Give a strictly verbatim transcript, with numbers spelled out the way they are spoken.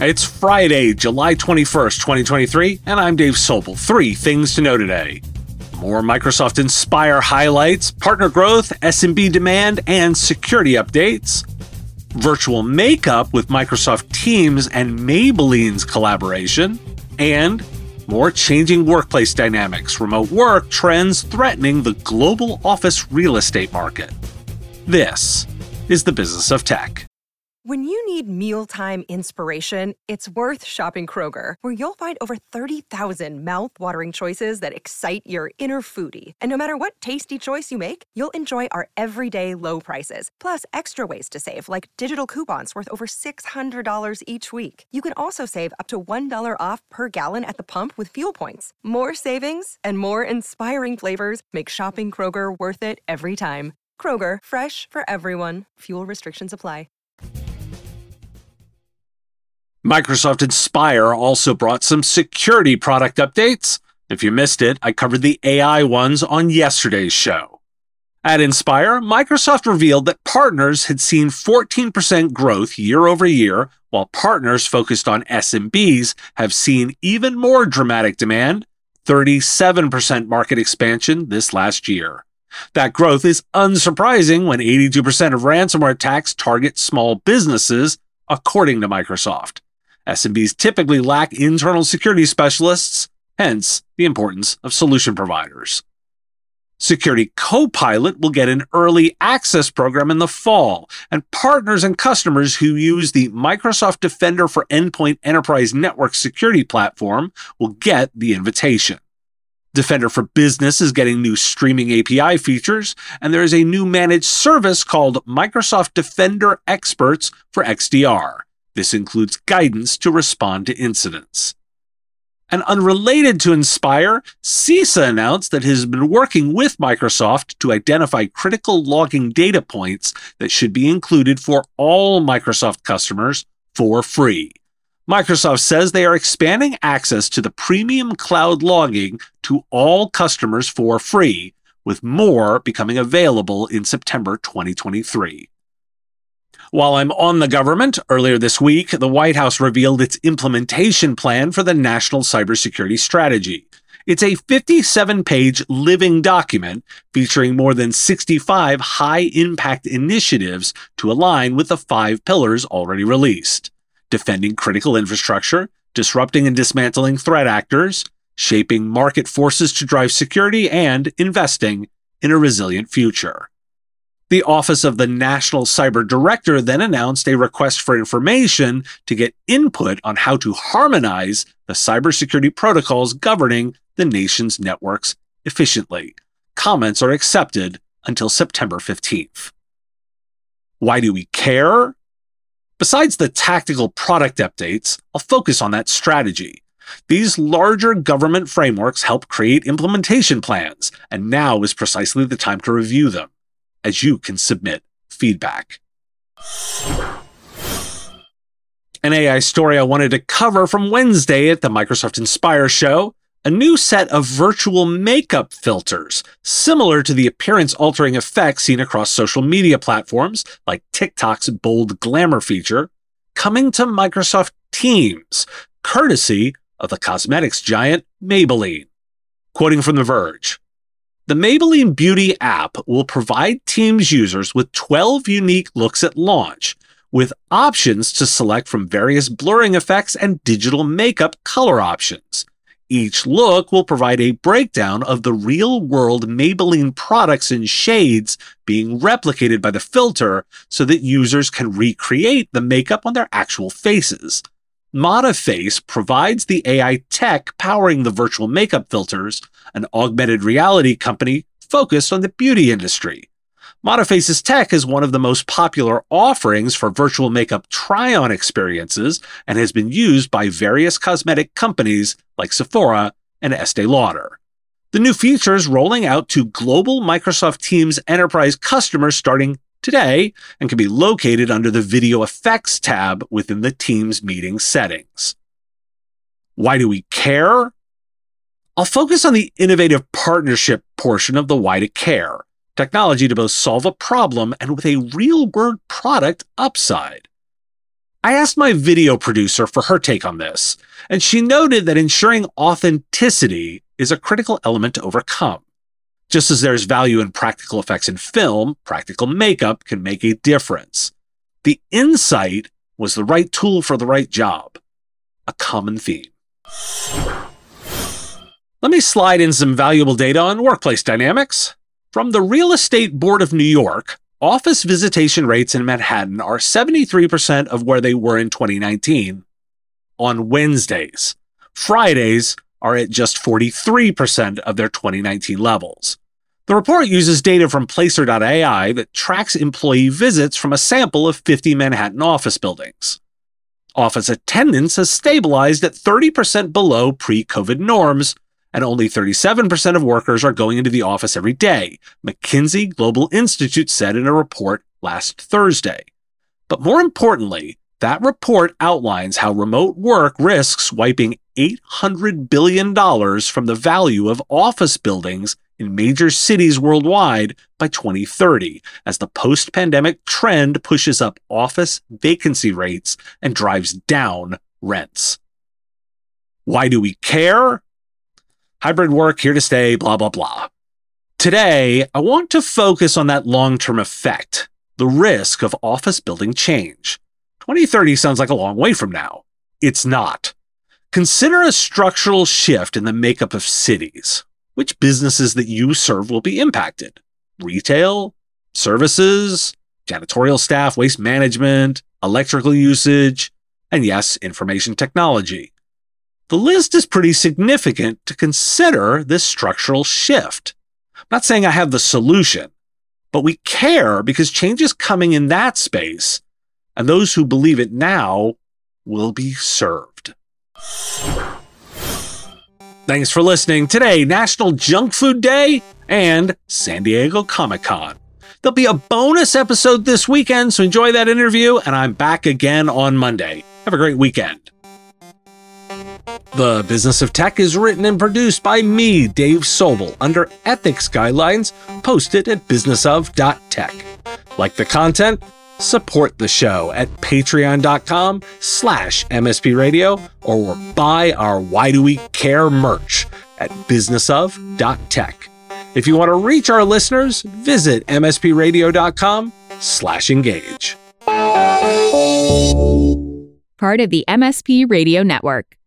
It's Friday, July twenty-first, twenty twenty-three, and I'm Dave Sobel. Three things to know today. More Microsoft Inspire highlights, partner growth, S M B demand, and security updates. Virtual makeup with Microsoft Teams and Maybelline's collaboration. And more changing workplace dynamics, remote work trends threatening the global office real estate market. This is the Business of Tech. When you need mealtime inspiration, it's worth shopping Kroger, where you'll find over thirty thousand mouth-watering choices that excite your inner foodie. And no matter what tasty choice you make, you'll enjoy our everyday low prices, plus extra ways to save, like digital coupons worth over six hundred dollars each week. You can also save up to one dollar off per gallon at the pump with fuel points. More savings and more inspiring flavors make shopping Kroger worth it every time. Kroger, fresh for everyone. Fuel restrictions apply. Microsoft Inspire also brought some security product updates. If you missed it, I covered the A I ones on yesterday's show. At Inspire, Microsoft revealed that partners had seen fourteen percent growth year over year, while partners focused on S M Bs have seen even more dramatic demand, thirty-seven percent market expansion this last year. That growth is unsurprising when eighty-two percent of ransomware attacks target small businesses, according to Microsoft. S M Bs typically lack internal security specialists, hence the importance of solution providers. Security Copilot will get an early access program in the fall, and partners and customers who use the Microsoft Defender for Endpoint Enterprise Network Security platform will get the invitation. Defender for Business is getting new streaming A P I features, and there is a new managed service called Microsoft Defender Experts for X D R. This includes guidance to respond to incidents. And unrelated to Inspire, CISA announced that it has been working with Microsoft to identify critical logging data points that should be included for all Microsoft customers for free. Microsoft says they are expanding access to the premium cloud logging to all customers for free, with more becoming available in September twenty twenty-three. While I'm on the government, earlier this week, the White House revealed its implementation plan for the National Cybersecurity Strategy. It's a fifty-seven page living document featuring more than sixty-five high-impact initiatives to align with the five pillars already released: defending critical infrastructure, disrupting and dismantling threat actors, shaping market forces to drive security, and investing in a resilient future. The Office of the National Cyber Director then announced a request for information to get input on how to harmonize the cybersecurity protocols governing the nation's networks efficiently. Comments are accepted until September fifteenth. Why do we care? Besides the tactical product updates, I'll focus on that strategy. These larger government frameworks help create implementation plans, and now is precisely the time to review them, as you can submit feedback. An A I story I wanted to cover from Wednesday at the Microsoft Inspire show: a new set of virtual makeup filters, similar to the appearance-altering effects seen across social media platforms like TikTok's bold glamour feature, coming to Microsoft Teams, courtesy of the cosmetics giant Maybelline. Quoting from The Verge, "The Maybelline Beauty app will provide Teams users with twelve unique looks at launch, with options to select from various blurring effects and digital makeup color options. Each look will provide a breakdown of the real-world Maybelline products and shades being replicated by the filter so that users can recreate the makeup on their actual faces. Modiface provides the A I tech powering the virtual makeup filters, an augmented reality company focused on the beauty industry. Modiface's tech is one of the most popular offerings for virtual makeup try-on experiences and has been used by various cosmetic companies like Sephora and Estee Lauder. The new feature is rolling out to global Microsoft Teams enterprise customers starting today and can be located under the Video Effects tab within the Teams meeting settings. Why do we care? I'll focus on the innovative partnership portion of the Why to Care, technology to both solve a problem and with a real-world product upside. I asked my video producer for her take on this, and she noted that ensuring authenticity is a critical element to overcome. Just as there's value in practical effects in film, practical makeup can make a difference. The insight was the right tool for the right job. A common theme. Let me slide in some valuable data on workplace dynamics. From the Real Estate Board of New York, office visitation rates in Manhattan are seventy-three percent of where they were in twenty nineteen on Wednesdays. Fridays are at just forty-three percent of their twenty nineteen levels. The report uses data from Placer dot A I that tracks employee visits from a sample of fifty Manhattan office buildings. Office attendance has stabilized at thirty percent below pre-COVID norms, and only thirty-seven percent of workers are going into the office every day, McKinsey Global Institute said in a report last Thursday. But more importantly, that report outlines how remote work risks wiping eight hundred billion dollars from the value of office buildings in major cities worldwide by twenty thirty, as the post-pandemic trend pushes up office vacancy rates and drives down rents. Why do we care? Hybrid work here to stay, blah, blah, blah. Today, I want to focus on that long-term effect, the risk of office building change. twenty thirty sounds like a long way from now. It's not. Consider a structural shift in the makeup of cities. Which businesses that you serve will be impacted? Retail, services, janitorial staff, waste management, electrical usage, and yes, information technology. The list is pretty significant to consider this structural shift. I'm not saying I have the solution, but we care because change is coming in that space, and those who believe it now will be served. Thanks for listening. Today, National Junk Food Day and San Diego Comic-Con. There'll be a bonus episode this weekend, so enjoy that interview, and I'm back again on Monday. Have a great weekend. The Business of Tech is written and produced by me, Dave Sobel, under ethics guidelines posted at business of dot tech. Like the content? Support the show at patreon.com slash MSP radio or buy our Why Do We Care merch at business of dot tech. If you want to reach our listeners, visit mspradio.com slash engage. Part of the M S P Radio Network.